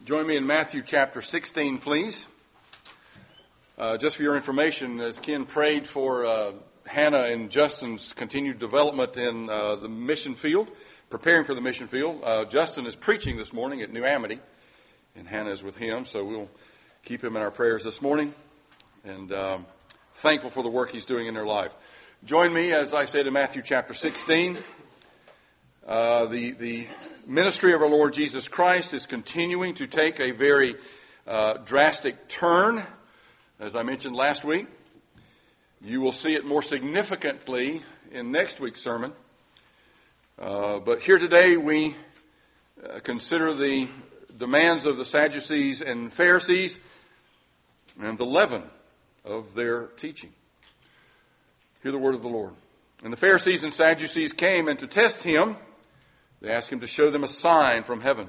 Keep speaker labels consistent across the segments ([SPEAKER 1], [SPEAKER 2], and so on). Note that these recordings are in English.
[SPEAKER 1] Join me in Matthew chapter 16, please. Just for your information, as Ken prayed for Hannah and Justin's continued development in the mission field, preparing for the mission field, Justin is preaching this morning at New Amity, and Hannah is with him, so we'll keep him in our prayers this morning, and thankful for the work he's doing in their life. Join me, as I said, in Matthew chapter 16. The ministry of our Lord Jesus Christ is continuing to take a very drastic turn. As I mentioned last week, you will see it more significantly in next week's sermon. But here today we consider the demands of the Sadducees and Pharisees and the leaven of their teaching. Hear the word of the Lord. And the Pharisees and Sadducees came, and to test him, they asked him to show them a sign from heaven.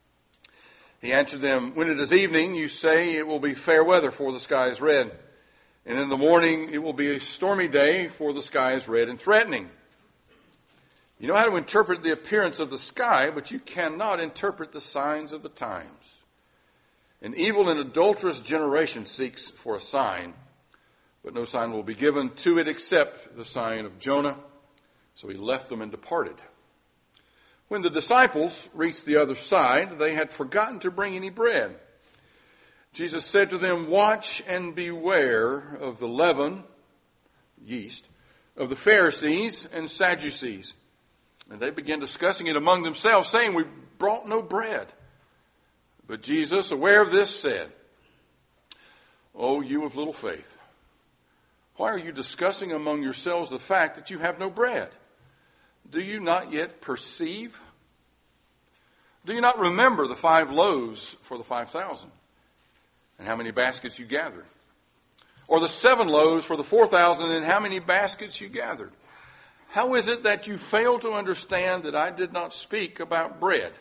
[SPEAKER 1] He answered them, "When it is evening, you say it will be fair weather, for the sky is red. And in the morning it will be a stormy day, for the sky is red and threatening. You know how to interpret the appearance of the sky, but you cannot interpret the signs of the times. An evil and adulterous generation seeks for a sign, but no sign will be given to it except the sign of Jonah." So he left them and departed. When the disciples reached the other side, they had forgotten to bring any bread. Jesus said to them, "Watch and beware of the leaven," yeast, "of the Pharisees and Sadducees." And they began discussing it among themselves, saying, "We brought no bread." But Jesus, aware of this, said, "O you of little faith, why are you discussing among yourselves the fact that you have no bread? Do you not yet perceive? Do you not remember the 5 loaves for the 5,000? And how many baskets you gathered? Or the 7 loaves for the 4,000, and how many baskets you gathered? How is it that you fail to understand that I did not speak about bread?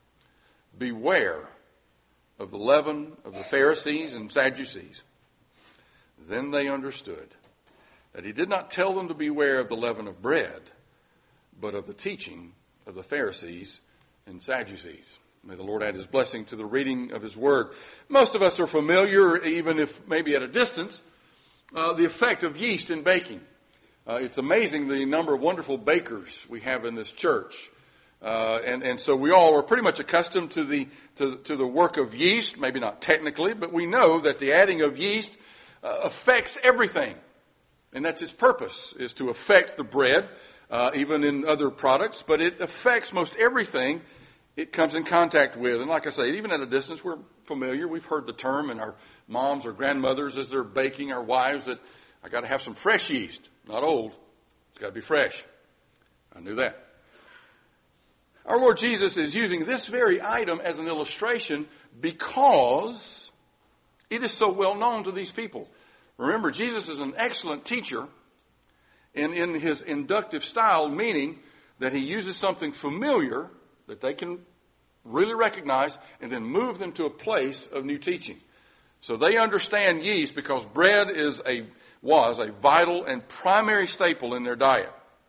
[SPEAKER 1] Beware of the leaven of the Pharisees and Sadducees." Then they understood that he did not tell them to beware of the leaven of bread, but of the teaching of the Pharisees and Sadducees. May the Lord add his blessing to the reading of his word. Most of us are familiar, even if maybe at a distance, the effect of yeast in baking. It's amazing the number of wonderful bakers we have in this church. And so we all are pretty much accustomed to the work of yeast, maybe not technically, but we know that the adding of yeast affects everything. And that's its purpose, is to affect the bread, even in other products, but it affects most everything it comes in contact with. And like I say, even at a distance, we're familiar. We've heard the term in our moms or grandmothers as they're baking, our wives, that I got to have some fresh yeast, not old. It's got to be fresh. I knew that. Our Lord Jesus is using this very item as an illustration because it is so well known to these people. Remember, Jesus is an excellent teacher in his inductive style, meaning that he uses something familiar that they can really recognize and then move them to a place of new teaching. So they understand yeast because bread was a vital and primary staple in their diet.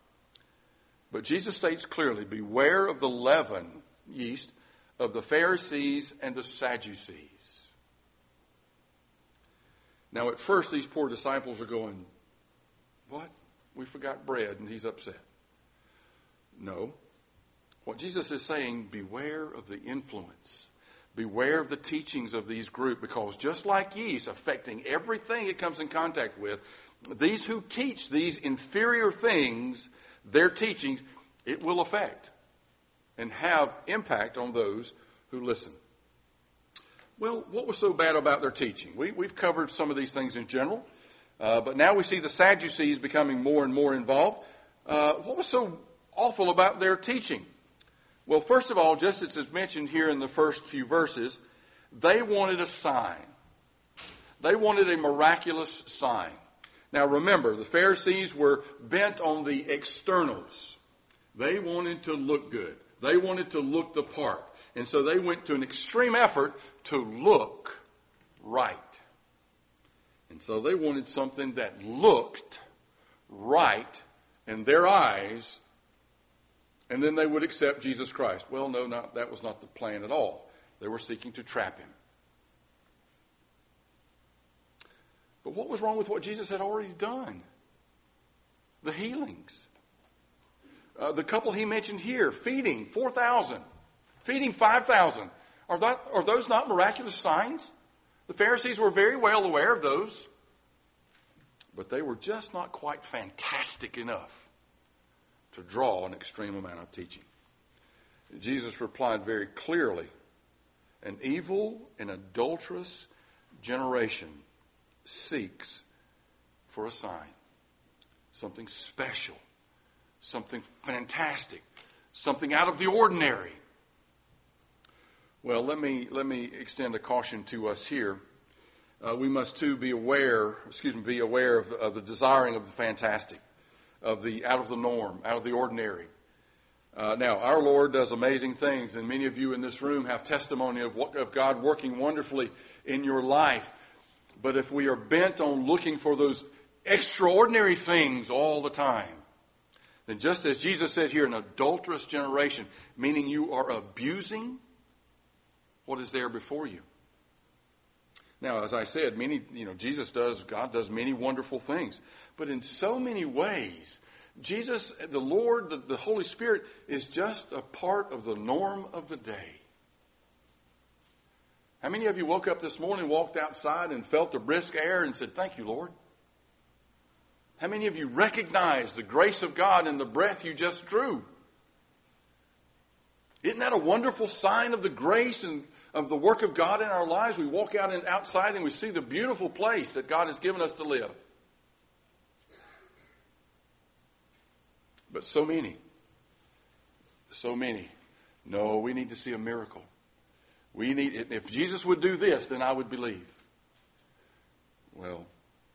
[SPEAKER 1] But Jesus states clearly, beware of the leaven, yeast, of the Pharisees and the Sadducees. Now at first these poor disciples are going, "What? We forgot bread," and he's upset. No. What Jesus is saying, beware of the influence. Beware of the teachings of these groups, because just like yeast affecting everything it comes in contact with, these who teach these inferior things, their teachings, it will affect and have impact on those who listen. Well, what was so bad about their teaching? We've covered some of these things in general, but now we see the Sadducees becoming more and more involved. What was so awful about their teaching? Well, first of all, just as it's mentioned here in the first few verses, they wanted a sign. They wanted a miraculous sign. Now remember, the Pharisees were bent on the externals. They wanted to look good. They wanted to look the part. And so they went to an extreme effort to look right. And so they wanted something that looked right in their eyes, and then they would accept Jesus Christ. Well, no, that was not the plan at all. They were seeking to trap him. But what was wrong with what Jesus had already done? The healings. The couple he mentioned here, feeding 4,000, feeding 5,000. Are those not miraculous signs? The Pharisees were very well aware of those. But they were just not quite fantastic enough to draw an extreme amount of teaching. Jesus replied very clearly, an evil and adulterous generation seeks for a sign. Something special. Something fantastic. Something out of the ordinary. Well, let me extend a caution to us here. We must too be aware of the desiring of the fantastic, of the out of the norm, out of the ordinary. Now, our Lord does amazing things, and many of you in this room have testimony of God working wonderfully in your life. But if we are bent on looking for those extraordinary things all the time, then just as Jesus said here, an adulterous generation, meaning you are abusing what is there before you. Now, as I said, God does many wonderful things. But in so many ways, Jesus, the Lord, the Holy Spirit is just a part of the norm of the day. How many of you woke up this morning, walked outside and felt the brisk air and said, "Thank you, Lord"? How many of you recognize the grace of God in the breath you just drew? Isn't that a wonderful sign of the grace and of the work of God in our lives? We walk out and outside and we see the beautiful place that God has given us to live. But so many, no, we need to see a miracle. If Jesus would do this, then I would believe. Well,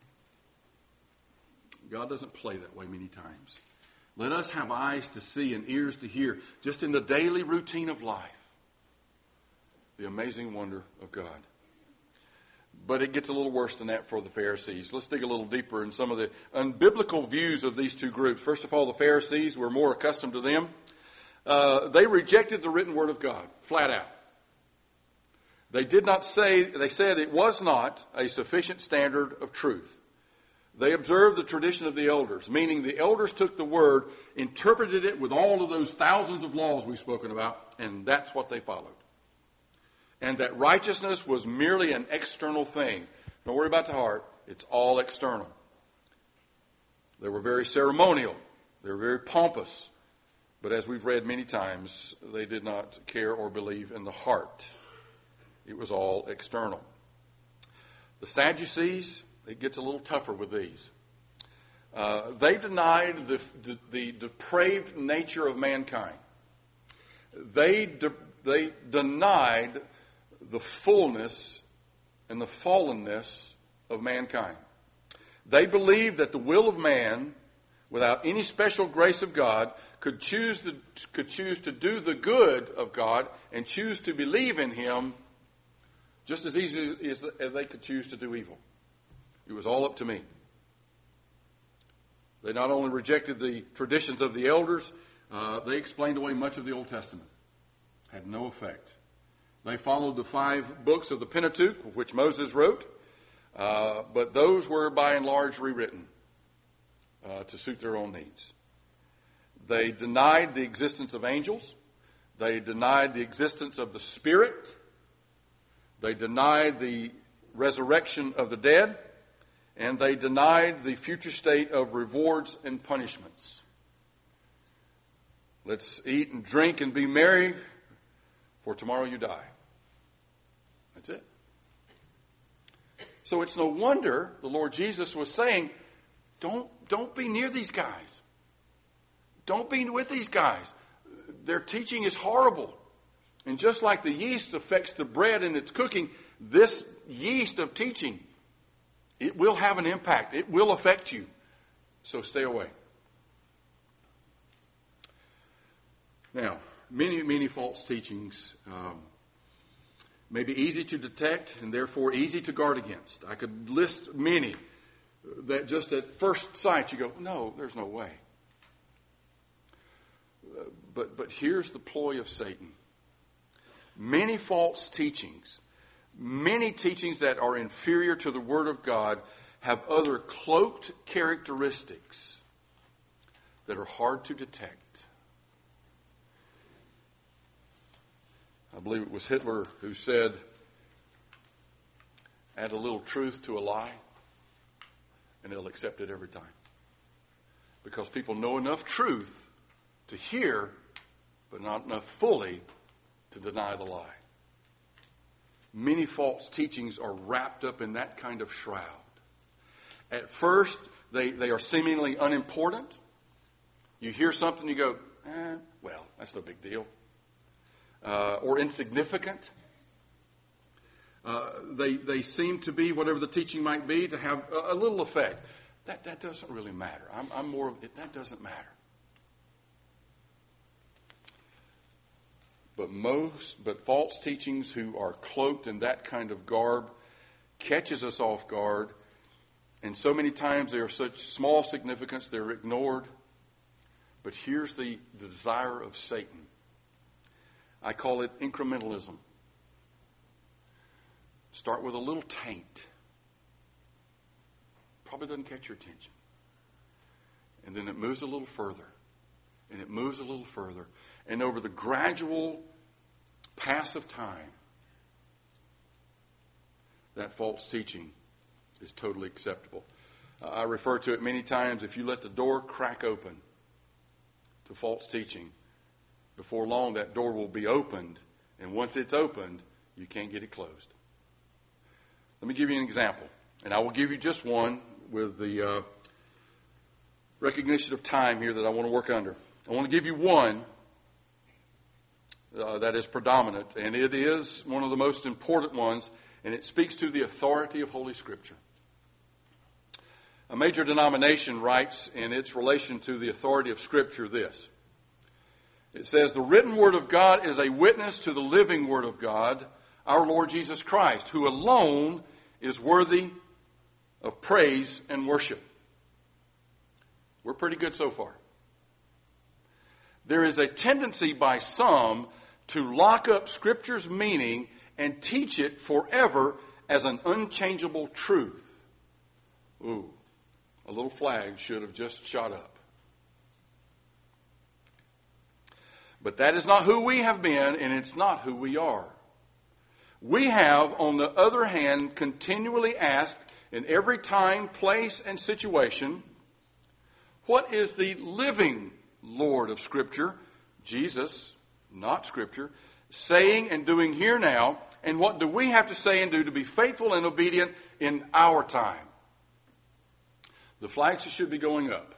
[SPEAKER 1] God doesn't play that way many times. Let us have eyes to see and ears to hear, just in the daily routine of life, the amazing wonder of God. But it gets a little worse than that for the Pharisees. Let's dig a little deeper in some of the unbiblical views of these two groups. First of all, the Pharisees were more accustomed to them. They rejected the written word of God, flat out. They said it was not a sufficient standard of truth. They observed the tradition of the elders, meaning the elders took the word, interpreted it with all of those thousands of laws we've spoken about, and that's what they followed. And that righteousness was merely an external thing. Don't worry about the heart. It's all external. They were very ceremonial. They were very pompous. But as we've read many times, they did not care or believe in the heart. It was all external. The Sadducees, it gets a little tougher with these. They denied the depraved nature of mankind. They denied the fullness and the fallenness of mankind. They believed that the will of man, without any special grace of God, could choose to do the good of God and choose to believe in Him just as easy as they could choose to do evil. It was all up to me. They not only rejected the traditions of the elders, they explained away much of the Old Testament. Had no effect. They followed the 5 books of the Pentateuch, which Moses wrote, but those were by and large rewritten to suit their own needs. They denied the existence of angels. They denied the existence of the Spirit. They denied the resurrection of the dead. And they denied the future state of rewards and punishments. Let's eat and drink and be merry, for tomorrow you die. That's it. So it's no wonder the Lord Jesus was saying, don't be near these guys. Don't be with these guys. Their teaching is horrible. And just like the yeast affects the bread in its cooking, this yeast of teaching, it will have an impact. It will affect you. So stay away. Now, many false teachings may be easy to detect and therefore easy to guard against. I could list many that just at first sight you go, no, there's no way. But here's the ploy of Satan. many false teachings, many teachings that are inferior to the Word of God, have other cloaked characteristics that are hard to detect. I believe it was Hitler who said, add a little truth to a lie, and they'll accept it every time. Because people know enough truth to hear, but not enough fully to deny the lie. Many false teachings are wrapped up in that kind of shroud. At first, they are seemingly unimportant. You hear something, you go, well, that's no big deal. Or insignificant. They seem to be, whatever the teaching might be, to have a little effect. That doesn't really matter. I'm more of it. That doesn't matter. But false teachings who are cloaked in that kind of garb catches us off guard. And so many times they are such small significance, they're ignored. But here's the desire of Satan. I call it incrementalism. Start with a little taint. Probably doesn't catch your attention. And then it moves a little further. And it moves a little further. And over the gradual pass of time, that false teaching is totally acceptable. I refer to it many times. If you let the door crack open to false teaching, before long that door will be opened. And once it's opened, you can't get it closed. Let me give you an example. And I will give you just one with the recognition of time here that I want to work under. I want to give you one that is predominant, and it is one of the most important ones, and it speaks to the authority of Holy Scripture. A major denomination writes in its relation to the authority of Scripture this. It says, the written Word of God is a witness to the living Word of God, our Lord Jesus Christ, who alone is worthy of praise and worship. We're pretty good so far. There is a tendency by some to lock up Scripture's meaning and teach it forever as an unchangeable truth. Ooh, a little flag should have just shot up. But that is not who we have been, and it's not who we are. We have, on the other hand, continually asked in every time, place, and situation, what is the living Lord of Scripture, Jesus, not Scripture, saying and doing here now, and what do we have to say and do to be faithful and obedient in our time? The flags should be going up.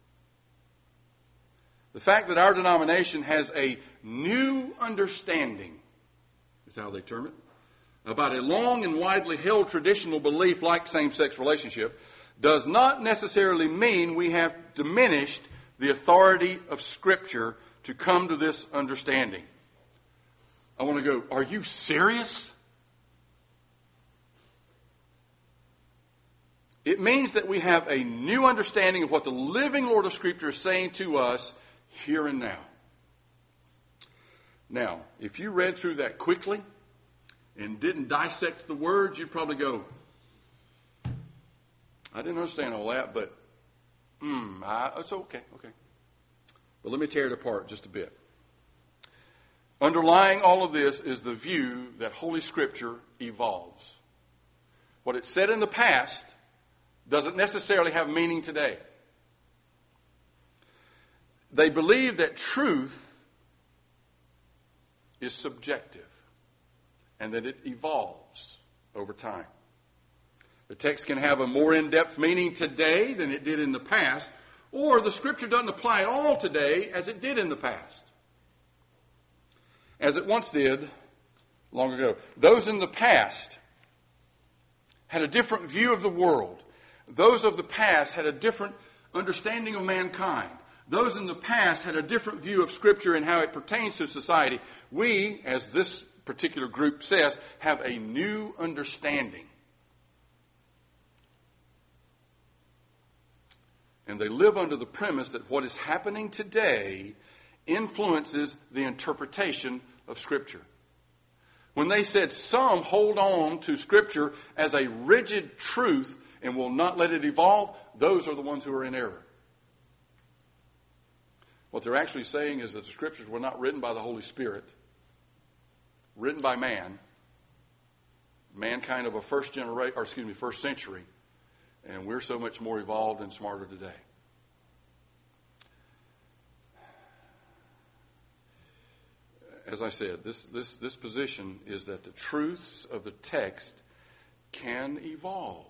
[SPEAKER 1] The fact that our denomination has a new understanding, is how they term it, about a long and widely held traditional belief like same-sex relationship, does not necessarily mean we have diminished the authority of Scripture to come to this understanding. I want to go, are you serious? It means that we have a new understanding of what the living Lord of Scripture is saying to us here and now. Now, if you read through that quickly and didn't dissect the words, you'd probably go, I didn't understand all that, but it's okay. But let me tear it apart just a bit. Underlying all of this is the view that Holy Scripture evolves. What it said in the past doesn't necessarily have meaning today. They believe that truth is subjective and that it evolves over time. The text can have a more in-depth meaning today than it did in the past, or the Scripture doesn't apply at all today as it did in the past, as it once did long ago. Those in the past had a different view of the world. Those of the past had a different understanding of mankind. Those in the past had a different view of Scripture and how it pertains to society. We, as this particular group says, have a new understanding. And they live under the premise that what is happening today influences the interpretation of Scripture. When they said some hold on to Scripture as a rigid truth and will not let it evolve, those are the ones who are in error. What they're actually saying is that the Scriptures were not written by the Holy Spirit, written by mankind of a first century, and we're so much more evolved and smarter today. As I said, this position is that the truths of the text can evolve.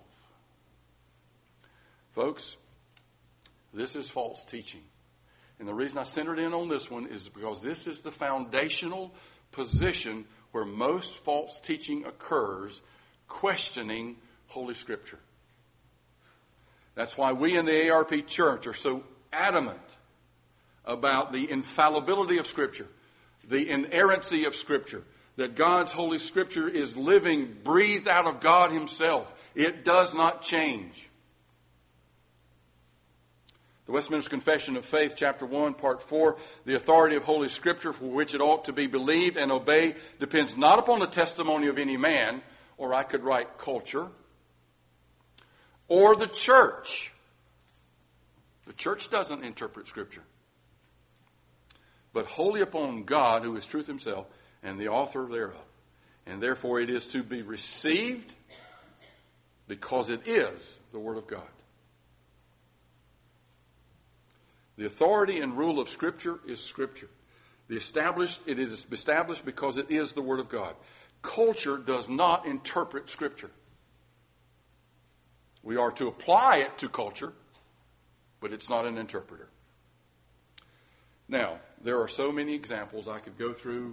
[SPEAKER 1] Folks, this is false teaching. And the reason I centered in on this one is because this is the foundational position where most false teaching occurs, questioning Holy Scripture. That's why we in the ARP Church are so adamant about the infallibility of Scripture, the inerrancy of Scripture, that God's Holy Scripture is living, breathed out of God Himself. It does not change. The Westminster Confession of Faith, Chapter 1, Part 4, the authority of Holy Scripture for which it ought to be believed and obeyed depends not upon the testimony of any man, or I could write culture, or the church. The church doesn't interpret Scripture. But wholly upon God, who is truth Himself, and the author thereof. And therefore it is to be received because it is the Word of God. The authority and rule of Scripture is Scripture. It is established because it is the Word of God. Culture does not interpret Scripture. We are to apply it to culture, but it's not an interpreter. Now, there are so many examples I could go through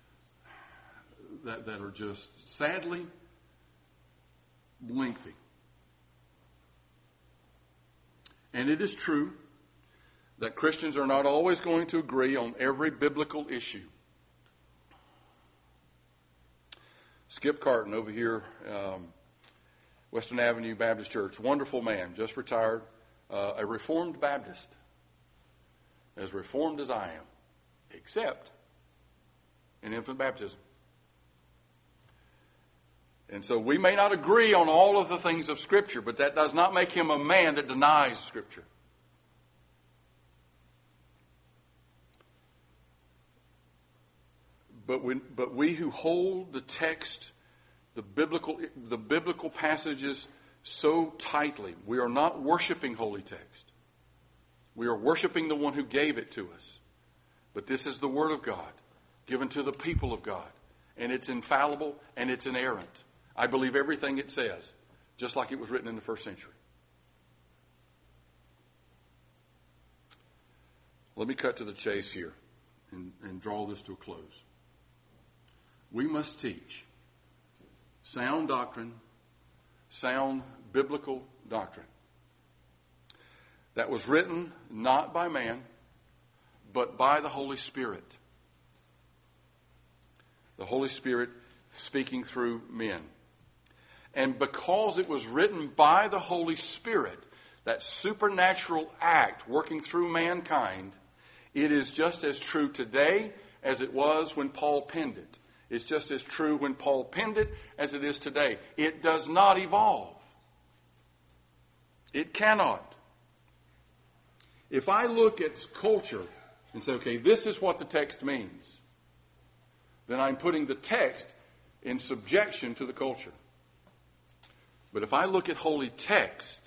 [SPEAKER 1] that are just sadly lengthy. And it is true that Christians are not always going to agree on every biblical issue. Skip Carton over here, Western Avenue Baptist Church, wonderful man, just retired, a Reformed Baptist, as Reformed as I am, except in infant baptism. And so we may not agree on all of the things of Scripture, but that does not make him a man that denies Scripture. But we who hold the text, the biblical passages so tightly, we are not worshiping holy text. We are worshiping the one who gave it to us. But this is the Word of God, given to the people of God. And it's infallible and it's inerrant. I believe everything it says, just like it was written in the first century. Let me cut to the chase here and draw this to a close. We must teach sound doctrine, sound biblical doctrine that was written not by man, but by the Holy Spirit. The Holy Spirit speaking through men. And because it was written by the Holy Spirit, that supernatural act working through mankind, it is just as true today as it was when Paul penned it. It's just as true when Paul penned it as it is today. It does not evolve. It cannot. If I look at culture and say, okay, this is what the text means, then I'm putting the text in subjection to the culture. But if I look at holy text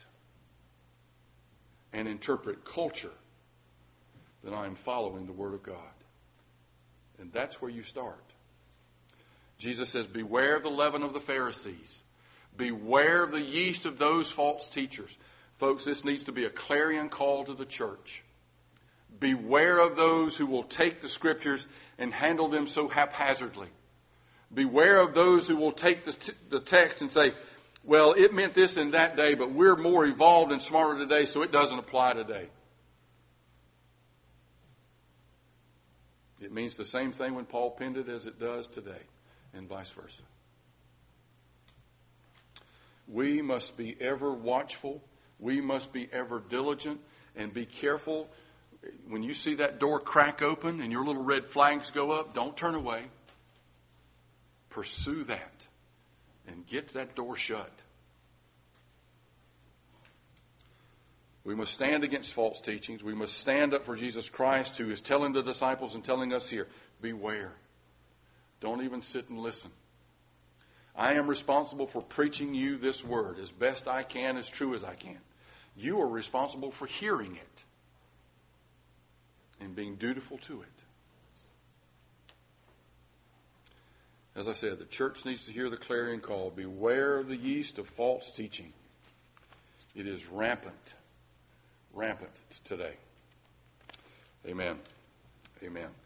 [SPEAKER 1] and interpret culture, then I'm following the Word of God. And that's where you start. Jesus says, beware of the leaven of the Pharisees. Beware of the yeast of those false teachers. Folks, this needs to be a clarion call to the church. Beware of those who will take the Scriptures and handle them so haphazardly. Beware of those who will take the text and say, well, it meant this in that day, but we're more evolved and smarter today, so it doesn't apply today. It means the same thing when Paul penned it as it does today, and vice versa. We must be ever watchful. We must be ever diligent and be careful. When you see that door crack open and your little red flags go up, don't turn away. pursue that and get that door shut. We must stand against false teachings. We must stand up for Jesus Christ, who is telling the disciples and telling us here, beware. Don't even sit and listen. I am responsible for preaching you this word as best I can, as true as I can. You are responsible for hearing it and being dutiful to it. As I said, the church needs to hear the clarion call. Beware of the yeast of false teaching. It is rampant today. Amen. Amen.